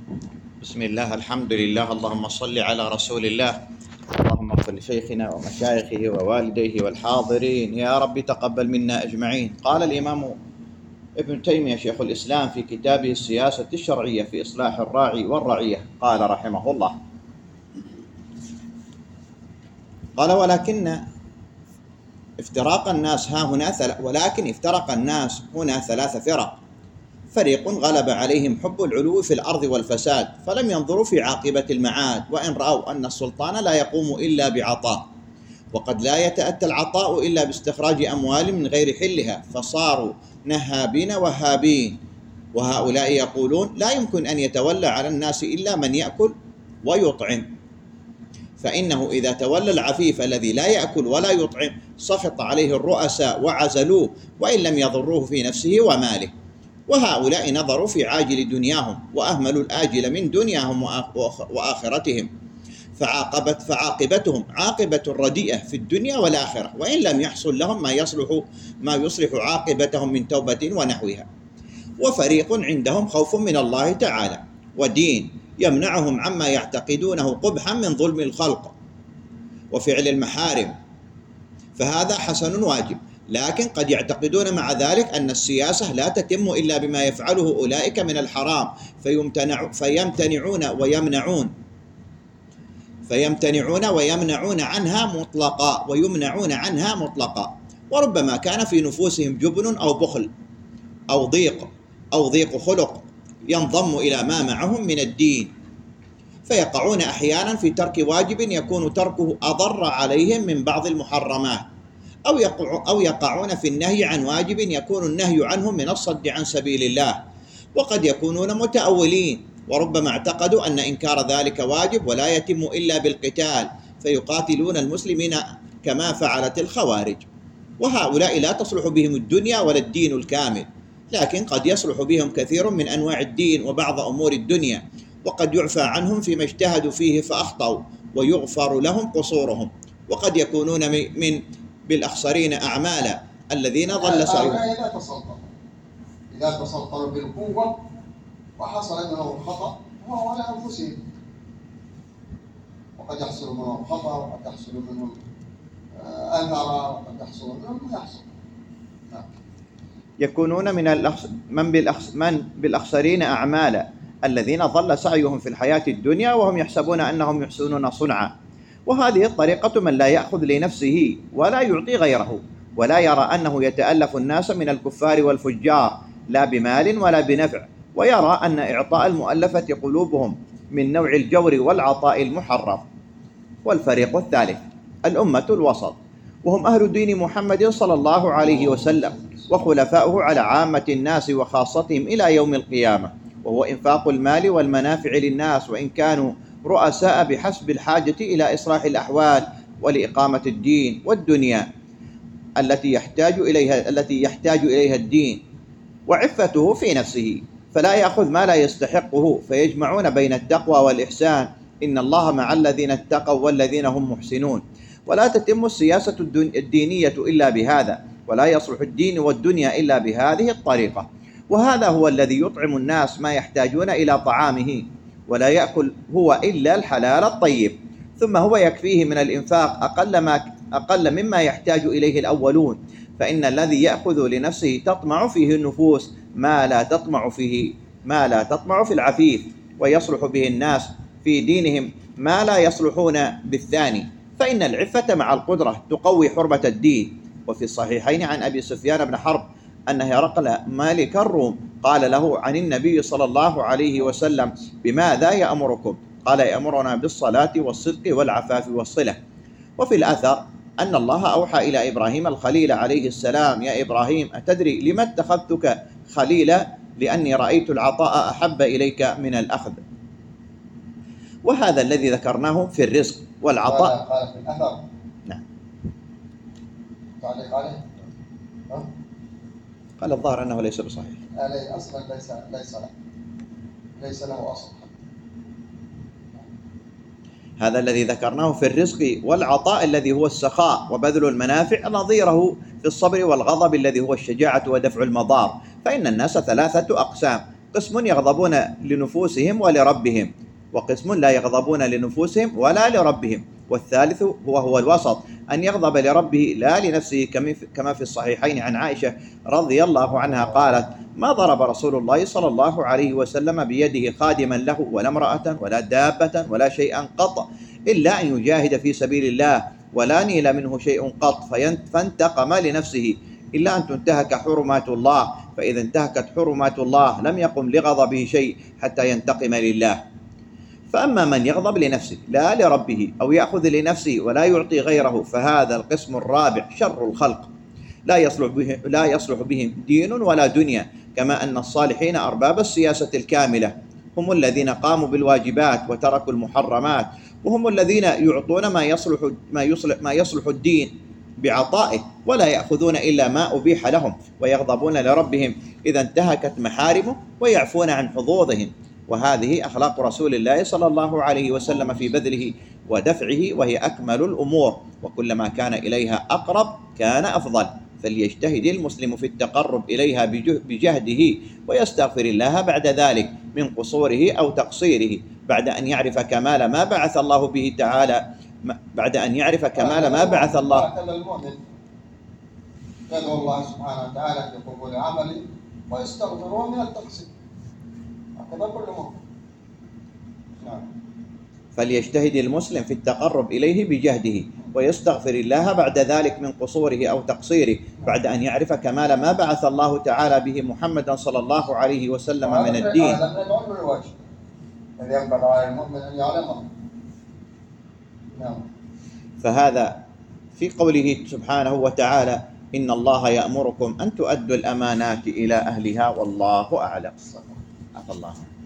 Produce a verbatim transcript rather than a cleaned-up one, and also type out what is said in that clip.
بسم الله، الحمد لله، اللهم صل على رسول الله. اللهم اغفر لشيخنا ومشايخه ووالديه والحاضرين، يا رب تقبل منا أجمعين. قال الإمام ابن تيمية شيخ الإسلام في كتابه السياسة الشرعية في إصلاح الراعي والرعية، قال رحمه الله: قال ولكن افتراق الناس ها هنا ثل... ولكن افترق الناس هنا ثلاث فرق: فريق غلب عليهم حب العلو في الأرض والفساد، فلم ينظروا في عاقبة المعاد، وإن رأوا أن السلطان لا يقوم إلا بعطاء، وقد لا يتأتى العطاء إلا باستخراج أموال من غير حلها، فصاروا نهابين وهابين. وهؤلاء يقولون: لا يمكن أن يتولى على الناس إلا من يأكل ويطعم، فإنه إذا تولى العفيف الذي لا يأكل ولا يطعم سخط عليه الرؤساء وعزلوه، وإن لم يضروه في نفسه وماله. وهؤلاء نظروا في عاجل دنياهم وأهملوا الآجل من دنياهم وآخرتهم، فعاقبت فعاقبتهم عاقبة رديئة في الدنيا والآخرة، وإن لم يحصل لهم ما يصلح ما يصلح عاقبتهم من توبة ونحوها. وفريق عندهم خوف من الله تعالى ودين يمنعهم عما يعتقدونه قبحا من ظلم الخلق وفعل المحارم، فهذا حسن واجب. لكن قد يعتقدون مع ذلك أن السياسة لا تتم إلا بما يفعله أولئك من الحرام، فيمتنع فيمتنعون ويمنعون فيمتنعون ويمنعون عنها مطلقا ويمنعون عنها مطلقا. وربما كان في نفوسهم جبن أو بخل أو ضيق أو ضيق خلق ينضم إلى ما معهم من الدين، فيقعون أحيانا في ترك واجب يكون تركه أضر عليهم من بعض المحرمات، أو يقع أو يقعون في النهي عن واجب يكون النهي عنه من الصد عن سبيل الله. وقد يكونون متأولين، وربما اعتقدوا أن إنكار ذلك واجب ولا يتم إلا بالقتال، فيقاتلون المسلمين كما فعلت الخوارج. وهؤلاء لا تصلح بهم الدنيا ولا الدين الكامل، لكن قد يصلح بهم كثير من أنواع الدين وبعض أمور الدنيا، وقد يعفى عنهم فيما اجتهدوا فيه فأخطأوا، ويغفر لهم قصورهم. وقد يكونون من بالأخسرين أعمالا الذين ضل سعيهم. إذا تسلطوا إذا تسلطوا بالقوة وحصل منهم الخطأ وهو على أنفسهم، وقد يحصل منهم خطأ وقد يحصل منهم أثر وقد يحصل منهم ما يحصل. يكونون من الأخس... من, بالأخس... من بالأخسرين أعمالا الذين ضل سعيهم في الحياة الدنيا وهم يحسبون أنهم يحسنون صنعا. وهذه الطريقة من لا يأخذ لنفسه ولا يعطي غيره، ولا يرى أنه يتألف الناس من الكفار والفجار لا بمال ولا بنفع، ويرى أن إعطاء المؤلفة قلوبهم من نوع الجور والعطاء المحرم. والفريق الثالث الأمة الوسط، وهم أهل دين محمد صلى الله عليه وسلم وخلفاؤه على عامة الناس وخاصتهم إلى يوم القيامة، وهو إنفاق المال والمنافع للناس، وإن كانوا رؤساء بحسب الحاجة إلى إصلاح الأحوال ولإقامة الدين والدنيا التي يحتاج إليها التي يحتاج إليها الدين، وعفته في نفسه، فلا يأخذ ما لا يستحقه، فيجمعون بين التقوى والإحسان. إن الله مع الذين اتقوا والذين هم محسنون. ولا تتم السياسة الدينية إلا بهذا، ولا يصلح الدين والدنيا إلا بهذه الطريقة. وهذا هو الذي يطعم الناس ما يحتاجون إلى طعامه، ولا يأكل هو إلا الحلال الطيب، ثم هو يكفيه من الإنفاق أقل ما أقل مما يحتاج إليه الأولون، فإن الذي يأخذ لنفسه تطمع فيه النفوس ما لا تطمع فيه ما لا تطمع في العفيف، ويصلح به الناس في دينهم ما لا يصلحون بالثاني، فإن العفة مع القدرة تقوي حرمة الدين. وفي الصحيحين عن أبي سفيان بن حرب أن هرقل مالك الروم قال له عن النبي صلى الله عليه وسلم: بماذا يأمركم؟ قال: يأمرنا بالصلاة والصدق والعفاف والصلة. وفي الأثر أن الله أوحى إلى إبراهيم الخليل عليه السلام: يا إبراهيم، أتدري لما اتخذتك خليلا؟ لأني رأيت العطاء أحب إليك من الأخذ. وهذا الذي ذكرناه في الرزق والعطاء. قال في الأثر. نعم. تعليق عليه؟ قال الظاهر أنه ليس بصحيح. لا أصلا ليس ليس له ليس له أصل. هذا الذي ذكرناه في الرزق والعطاء الذي هو السخاء وبذل المنافع، نظيره في الصبر والغضب الذي هو الشجاعة ودفع المضار. فإن الناس ثلاثة أقسام: قسم يغضبون لنفوسهم ولربهم، وقسم لا يغضبون لنفوسهم ولا لربهم، والثالث هو هو الوسط، أن يغضب لربه لا لنفسه، كما في الصحيحين عن عائشة رضي الله عنها قالت: ما ضرب رسول الله صلى الله عليه وسلم بيده خادما له ولا امرأة ولا دابة ولا شيئا قط، إلا أن يجاهد في سبيل الله، ولا نيل منه شيء قط فانتقم لنفسه، إلا أن تنتهك حرمات الله، فإذا انتهكت حرمات الله لم يقم لغضبه شيء حتى ينتقم لله. فأما من يغضب لنفسه لا لربه، أو يأخذ لنفسه ولا يعطي غيره، فهذا القسم الرابع شر الخلق، لا يصلح به لا يصلح بهم دين ولا دنيا، كما أن الصالحين أرباب السياسة الكاملة هم الذين قاموا بالواجبات وتركوا المحرمات، وهم الذين يعطون ما يصلح ما يصلح ما يصلح الدين بعطائه، ولا يأخذون إلا ما أبيح لهم، ويغضبون لربهم إذا انتهكت محارمه، ويعفون عن حظوظهم. وهذه أخلاق رسول الله صلى الله عليه وسلم في بذله ودفعه، وهي أكمل الأمور، وكلما كان إليها أقرب كان أفضل، فليجتهد المسلم في التقرب إليها بجهده، ويستغفر الله بعد ذلك من قصوره أو تقصيره، بعد أن يعرف كمال ما بعث الله به تعالى بعد أن يعرف كمال ما بعث الله. يدعو الله سبحانه وتعالى في قبول عمله ويستغفره من التقصير، هكذا كل مؤمن. نعم. فليجتهد المسلم في التقرب إليه بجهده، ويستغفر الله بعد ذلك من قصوره أو تقصيره، بعد أن يعرف كمال ما بعث الله تعالى به محمدا صلى الله عليه وسلم من الدين. ينبغي على المؤمن أن يعلمه. نعم. فهذا في قوله سبحانه وتعالى: إن الله يأمركم أن تؤدوا الأمانات إلى أهلها والله أعلم. عفى الله.